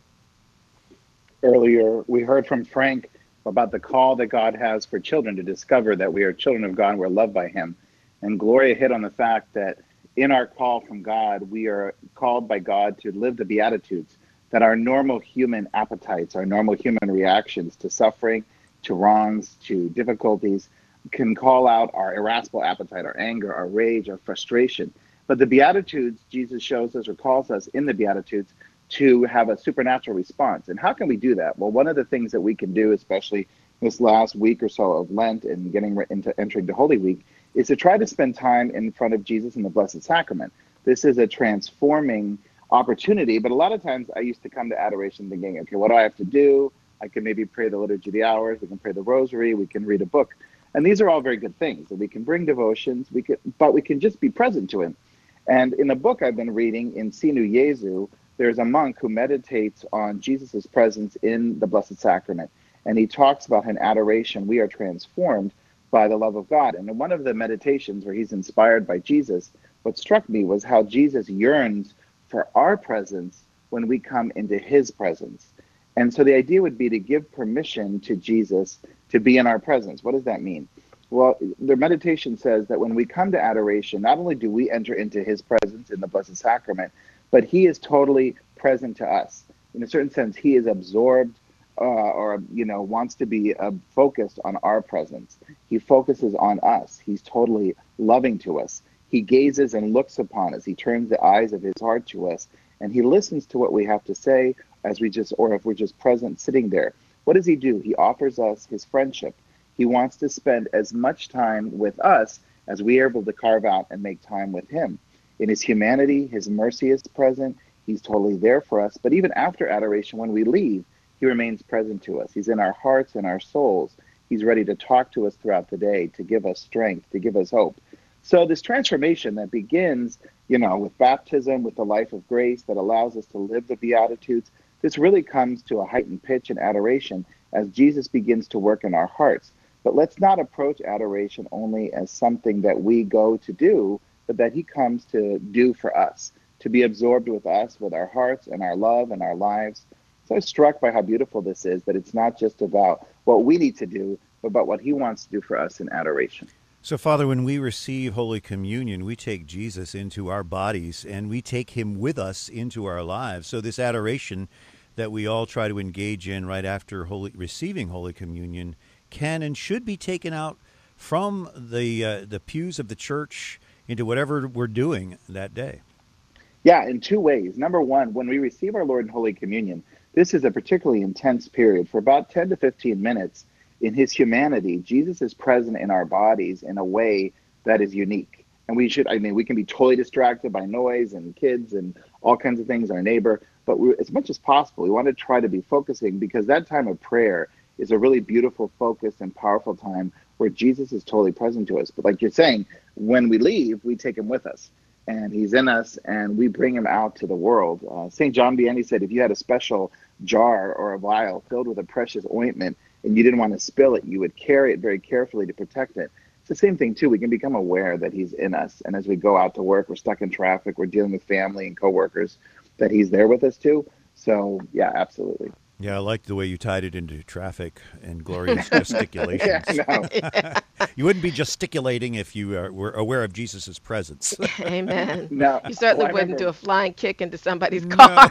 Earlier, we heard from Frank about the call that God has for children to discover that we are children of God and we're loved by him. And Gloria hit on the fact that in our call from God, we are called by God to live the Beatitudes, that our normal human appetites, our normal human reactions to suffering, to wrongs, to difficulties, can call out our irascible appetite, our anger, our rage, our frustration. But the Beatitudes, Jesus shows us or calls us in the Beatitudes to have a supernatural response. And how can we do that? Well, one of the things that we can do, especially this last week or so of Lent and getting into entering the Holy Week, is to try to spend time in front of Jesus in the Blessed Sacrament. This is a transforming opportunity, but a lot of times I used to come to adoration thinking, okay, what do I have to do? I can maybe pray the Liturgy of the Hours, we can pray the Rosary, we can read a book. And these are all very good things. And we can bring devotions, we can, but we can just be present to him. And in a book I've been reading, in Sinu Jesu, there's a monk who meditates on Jesus' presence in the Blessed Sacrament. And he talks about in adoration, we are transformed by the love of God. And in one of the meditations where he's inspired by Jesus, what struck me was how Jesus yearns for our presence when we come into his presence. And so the idea would be to give permission to Jesus to be in our presence. What does that mean? Well, the meditation says that when we come to adoration, not only do we enter into his presence in the Blessed Sacrament, but he is totally present to us. In a certain sense, he is absorbed uh, or, you know, wants to be uh, focused on our presence. He focuses on us. He's totally loving to us. He gazes and looks upon us. He turns the eyes of his heart to us, and he listens to what we have to say as we just, or if we're just present sitting there. What does he do? He offers us his friendship. He wants to spend as much time with us as we are able to carve out and make time with him. In his humanity, his mercy is present. He's totally there for us. But even after adoration, when we leave, he remains present to us. He's in our hearts and our souls. He's ready to talk to us throughout the day, to give us strength, to give us hope. So this transformation that begins, you know, with baptism, with the life of grace that allows us to live the Beatitudes, this really comes to a heightened pitch in adoration as Jesus begins to work in our hearts. But let's not approach adoration only as something that we go to do, but that he comes to do for us, to be absorbed with us, with our hearts and our love and our lives. So I was struck by how beautiful this is, that it's not just about what we need to do, but about what he wants to do for us in adoration. So, Father, when we receive Holy Communion, we take Jesus into our bodies and we take him with us into our lives. So this adoration that we all try to engage in right after Holy, receiving Holy Communion can and should be taken out from the uh, the pews of the church into whatever we're doing that day. Yeah, in two ways. Number one, when we receive our Lord in Holy Communion, this is a particularly intense period. For about ten to fifteen minutes, in his humanity, Jesus is present in our bodies in a way that is unique. And we should, I mean, we can be totally distracted by noise and kids and all kinds of things, our neighbor, but we, as much as possible, we want to try to be focusing, because that time of prayer is a really beautiful, focused, and powerful time where Jesus is totally present to us. But like you're saying, when we leave, we take him with us, and he's in us, and we bring him out to the world. Uh, Saint John Vianney said, if you had a special jar or a vial filled with a precious ointment and you didn't want to spill it, you would carry it very carefully to protect it. It's the same thing, too. We can become aware that he's in us, and as we go out to work, we're stuck in traffic, we're dealing with family and coworkers, that he's there with us, too. So, yeah, absolutely. Yeah, I like the way you tied it into traffic and Gloria's gesticulations. Yeah, no. You wouldn't be gesticulating if you uh, were aware of Jesus' presence. Amen. No. You certainly Well, wouldn't remember, do a flying kick into somebody's car.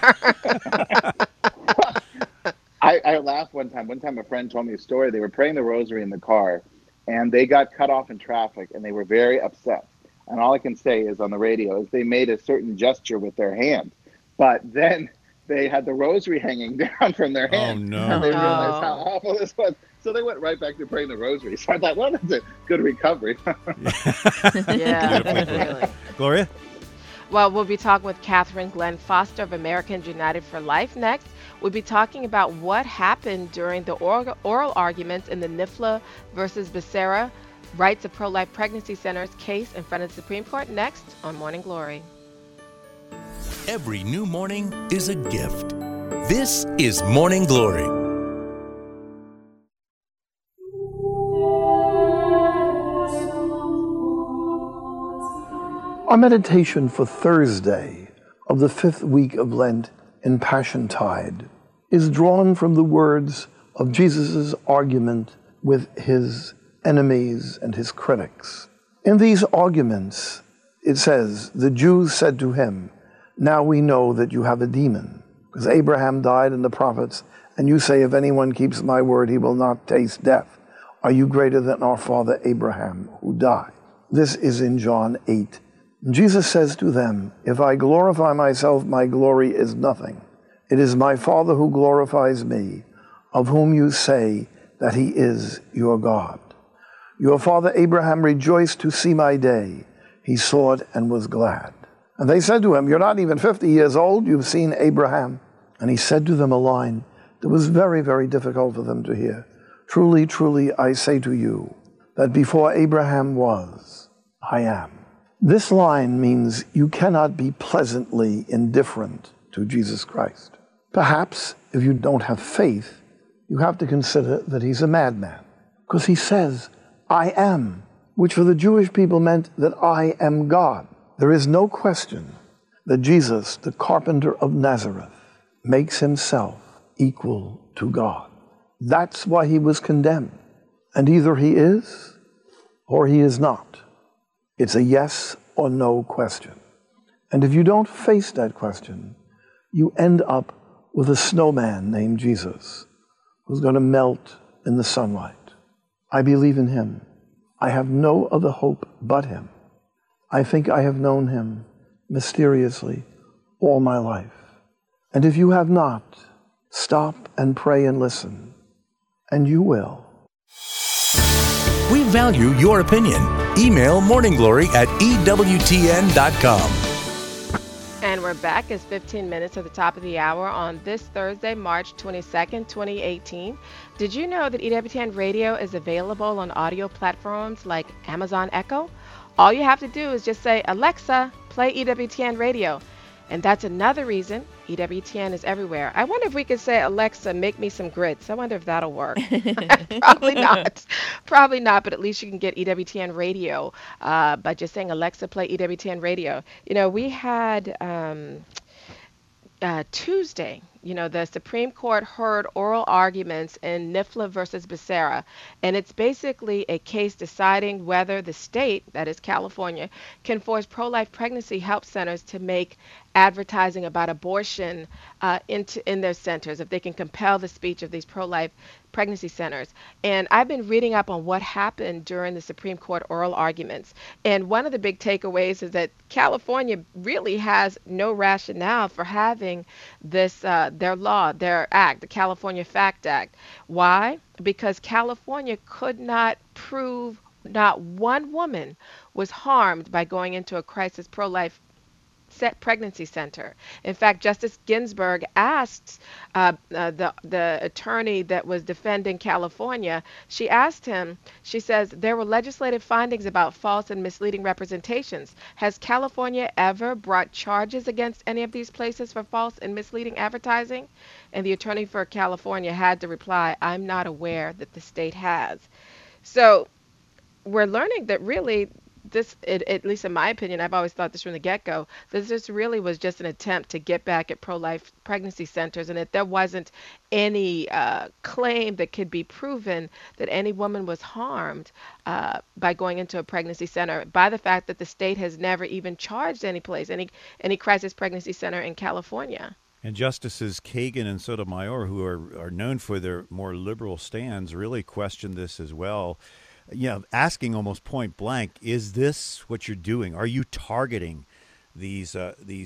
I, I laughed one time. One time a friend told me a story. They were praying the rosary in the car, and they got cut off in traffic, and they were very upset. And all I can say is on the radio is they made a certain gesture with their hand. But then they had the rosary hanging down from their hand. Oh, no. And they realized Oh. how awful this was. So they went right back to praying the rosary. So I thought, well, that's a good recovery. Yeah, Beautifully put. really. Gloria? Well, we'll be talking with Catherine Glenn Foster of Americans United for Life next. We'll be talking about what happened during the oral, oral arguments in the NIFLA versus Becerra Rights of Pro-Life Pregnancy Centers case in front of the Supreme Court next on Morning Glory. Every new morning is a gift. This is Morning Glory. Our meditation for Thursday of the fifth week of Lent in Passiontide is drawn from the words of Jesus' argument with his enemies and his critics. In these arguments, it says, the Jews said to him, now we know that you have a demon, because Abraham died and the prophets, and you say, if anyone keeps my word, he will not taste death. Are you greater than our father Abraham, who died? This is in John eight. Jesus says to them, if I glorify myself, my glory is nothing. It is my Father who glorifies me, of whom you say that he is your God. Your father Abraham rejoiced to see my day. He saw it and was glad. And they said to him, you're not even fifty years old, you've seen Abraham. And he said to them a line that was very, very difficult for them to hear. Truly, truly, I say to you, that before Abraham was, I am. This line means you cannot be pleasantly indifferent to Jesus Christ. Perhaps, if you don't have faith, you have to consider that he's a madman. Because he says, I am, which for the Jewish people meant that I am God. There is no question that Jesus, the carpenter of Nazareth, makes himself equal to God. That's why he was condemned. And either he is or he is not. It's a yes or no question. And if you don't face that question, you end up with a snowman named Jesus who's going to melt in the sunlight. I believe in him. I have no other hope but him. I think I have known him mysteriously all my life. And if you have not, stop and pray and listen, and you will. We value your opinion. Email morningglory at E W T N dot com. And we're back. It's fifteen minutes at the top of the hour on this Thursday, March twenty-second, twenty eighteen. Did you know that E W T N Radio is available on audio platforms like Amazon Echo? All you have to do is just say, Alexa, play E W T N Radio. And that's another reason E W T N is everywhere. I wonder if we could say, Alexa, make me some grits. I wonder if that'll work. Probably not. Probably not, but at least you can get E W T N Radio uh, by just saying, Alexa, play E W T N Radio. You know, we had um, uh, Tuesday, you know, the Supreme Court heard oral arguments in NIFLA versus Becerra, and it's basically a case deciding whether the state, that is California, can force pro-life pregnancy help centers to make advertising about abortion uh, into in their centers, if they can compel the speech of these pro-life pregnancy centers. And I've been reading up on what happened during the Supreme Court oral arguments. And one of the big takeaways is that California really has no rationale for having this, uh, their law, their act, the California FACT Act. Why? Because California could not prove not one woman was harmed by going into a crisis pro-life set pregnancy center. In fact, Justice Ginsburg asked uh, uh, the the attorney that was defending California, she asked him, she says, there were legislative findings about false and misleading representations. Has California ever brought charges against any of these places for false and misleading advertising? And the attorney for California had to reply, I'm not aware that the state has. So we're learning that really this, it, at least in my opinion, I've always thought this from the get-go, that this really was just an attempt to get back at pro-life pregnancy centers, and that there wasn't any uh, claim that could be proven that any woman was harmed uh, by going into a pregnancy center, by the fact that the state has never even charged any place, any any crisis pregnancy center in California. And Justices Kagan and Sotomayor, who are, are known for their more liberal stands, really questioned this as well. You know, asking almost point blank, is this what you're doing? Are you targeting these uh, these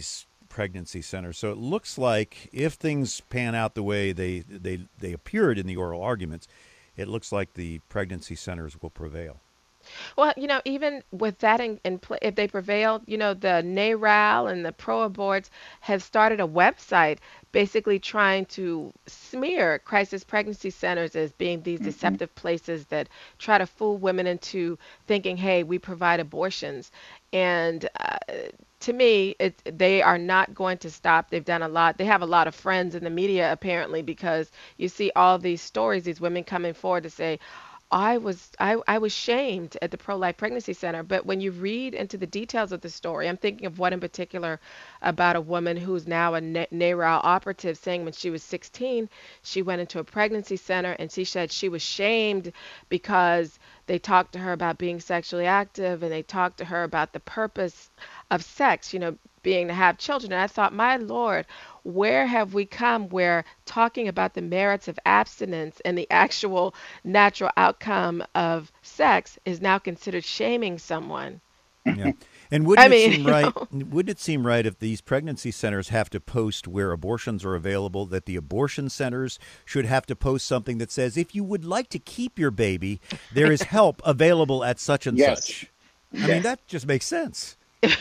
pregnancy centers. So it looks like if things pan out the way they, they, they appeared in the oral arguments, it looks like the pregnancy centers will prevail. Well, you know, even with that in, in pl- if they prevail, you know, the NARAL and the pro-aborts have started a website basically trying to smear crisis pregnancy centers as being these Mhm. deceptive places that try to fool women into thinking, hey, we provide abortions. And uh, to me, it, they are not going to stop. They've done a lot. They have a lot of friends in the media, apparently, because you see all these stories, these women coming forward to say, I was I, I was shamed at the pro-life pregnancy center, but when you read into the details of the story, I'm thinking of one in particular about a woman who's now a Na- NARAL operative, saying when she was sixteen, she went into a pregnancy center and she said she was shamed because they talked to her about being sexually active and they talked to her about the purpose of sex, you know, being to have children. And I thought, my Lord, where have we come where talking about the merits of abstinence and the actual natural outcome of sex is now considered shaming someone? Yeah. And wouldn't I it mean, seem you right? know. Wouldn't it seem right if these pregnancy centers have to post where abortions are available, that the abortion centers should have to post something that says, if you would like to keep your baby, there is help available at such and Yes. such. I mean, Yes. that just makes sense.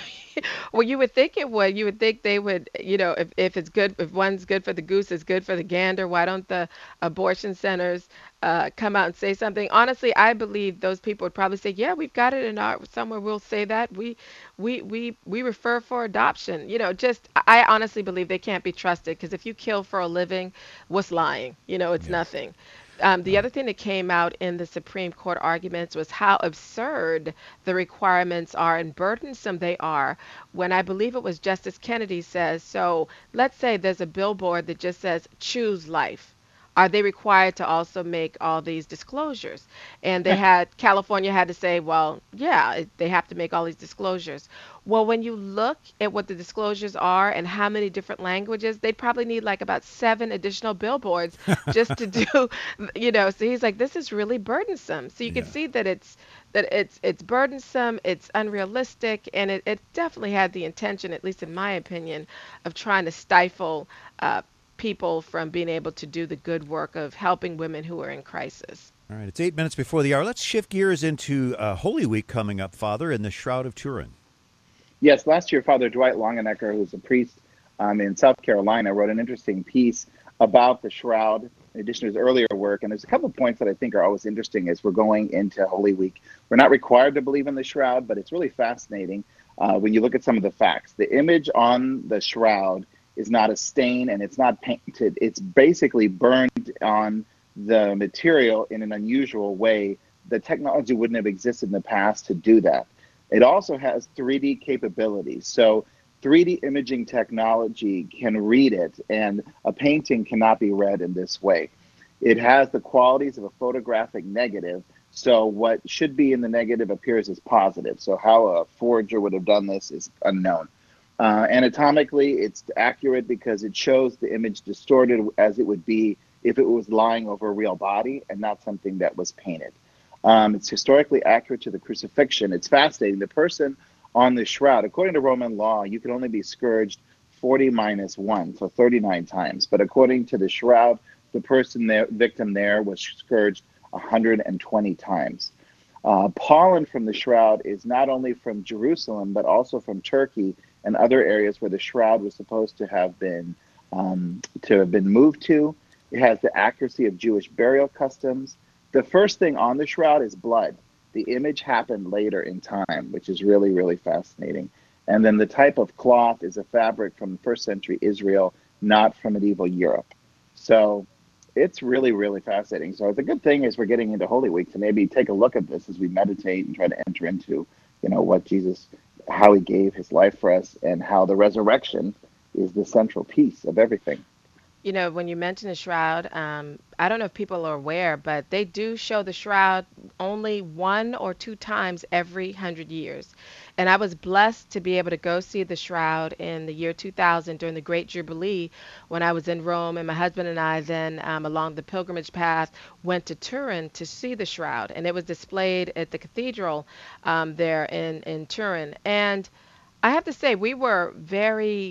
Well, you would think it would. You would think they would, you know, if, if it's good, if one's good for the goose, it's good for the gander. Why don't the abortion centers uh, come out and say something? Honestly, I believe those people would probably say, yeah, we've got it in our, somewhere we'll say that. We, we, we, we refer for adoption. You know, just, I honestly believe they can't be trusted because if you kill for a living, what's lying? You know, it's nothing. Um, the other thing that came out in the Supreme Court arguments was how absurd the requirements are and burdensome they are when I believe it was Justice Kennedy says, so let's say there's a billboard that just says choose life. Are they required to also make all these disclosures? And they had, California had to say, well, yeah, it- they have to make all these disclosures. Well, when you look at what the disclosures are and how many different languages, they'd probably need like about seven additional billboards just to do, you know. So he's like, this is really burdensome. So you can see that it's that it's it's burdensome, it's unrealistic, and it, it definitely had the intention, at least in my opinion, of trying to stifle uh, people from being able to do the good work of helping women who are in crisis. All right, it's eight minutes before the hour. Let's shift gears into uh, Holy Week coming up, Father, and the Shroud of Turin. Yes, last year, Father Dwight Longenecker, who's a priest um, in South Carolina, wrote an interesting piece about the shroud, in addition to his earlier work. And there's a couple of points that I think are always interesting as we're going into Holy Week. We're not required to believe in the shroud, but it's really fascinating uh, when you look at some of the facts. The image on the shroud is not a stain and it's not painted. It's basically burned on the material in an unusual way. The technology wouldn't have existed in the past to do that. It also has three D capabilities. So three D imaging technology can read it, and a painting cannot be read in this way. It has the qualities of a photographic negative, so what should be in the negative appears as positive. So how a forger would have done this is unknown. Uh, anatomically, it's accurate because it shows the image distorted as it would be if it was lying over a real body and not something that was painted. Um, it's historically accurate to the crucifixion. It's fascinating. The person on the shroud, according to Roman law, you can only be scourged forty minus one, so thirty-nine times. But according to the shroud, the person there, victim there was scourged one hundred twenty times. Uh, pollen from the shroud is not only from Jerusalem, but also from Turkey and other areas where the shroud was supposed to have been um, to have been moved to. It has the accuracy of Jewish burial customs. The first thing on the shroud is blood. The image happened later in time, which is really, really fascinating. And then the type of cloth is a fabric from first century Israel, not from medieval Europe. So it's really, really fascinating. So the good thing is we're getting into Holy Week to maybe take a look at this as we meditate and try to enter into, you know, what Jesus, how he gave his life for us and how the resurrection is the central piece of everything. You know, when you mention the shroud, um, I don't know if people are aware, but they do show the shroud only one or two times every hundred years. And I was blessed to be able to go see the shroud in the year two thousand during the Great Jubilee when I was in Rome, and my husband and I then, um, along the pilgrimage path, went to Turin to see the shroud. And it was displayed at the cathedral um, there in, in Turin. And I have to say, we were very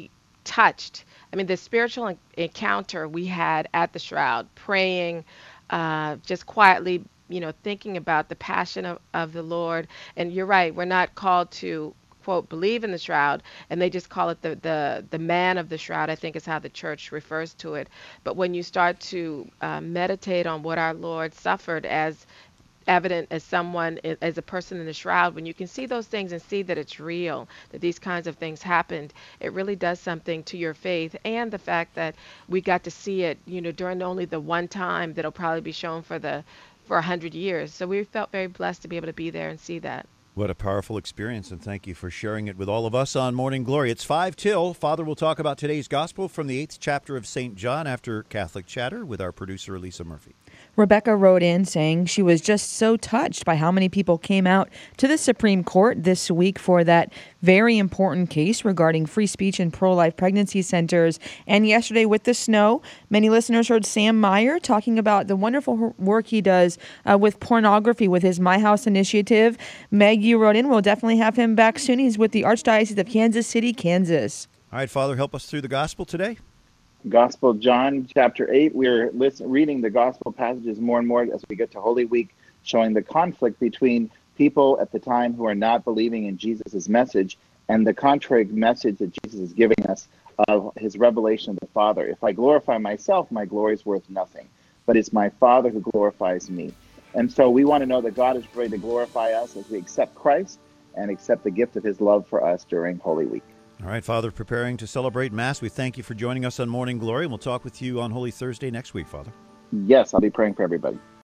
touched. I mean, the spiritual en- encounter we had at the shroud, praying, uh, just quietly, you know, thinking about the passion of, of the Lord. And you're right, we're not called to, quote, believe in the shroud, and they just call it the, the, the man of the shroud, I think is how the church refers to it. But when you start to uh, meditate on what our Lord suffered as evident as someone, as a person in the shroud, when you can see those things and see that it's real, that these kinds of things happened, it really does something to your faith. And the fact that we got to see it, you know, during only the one time that'll probably be shown for the for a hundred years. So we felt very blessed to be able to be there and see that. What a powerful experience, and thank you for sharing it with all of us on Morning Glory. It's five till. Father will talk about today's gospel from the eighth chapter of Saint John after Catholic Chatter with our producer, Elisa Murphy. Rebecca wrote in saying she was just so touched by how many people came out to the Supreme Court this week for that very important case regarding free speech and pro-life pregnancy centers. And yesterday with the snow, many listeners heard Sam Meyer talking about the wonderful work he does uh, with pornography with his My House initiative. Meg, you wrote in, we'll definitely have him back soon. He's with the Archdiocese of Kansas City, Kansas. All right, Father, help us through the gospel today. Gospel John chapter eight. We're listen, reading the gospel passages more and more as we get to Holy Week, showing the conflict between people at the time who are not believing in Jesus' message and the contrary message that Jesus is giving us of his revelation of the Father. If I glorify myself, my glory is worth nothing, but it's my Father who glorifies me. And so we want to know that God is ready to glorify us as we accept Christ and accept the gift of his love for us during Holy Week. All right, Father, preparing to celebrate Mass. We thank you for joining us on Morning Glory, and we'll talk with you on Holy Thursday next week, Father. Yes, I'll be praying for everybody.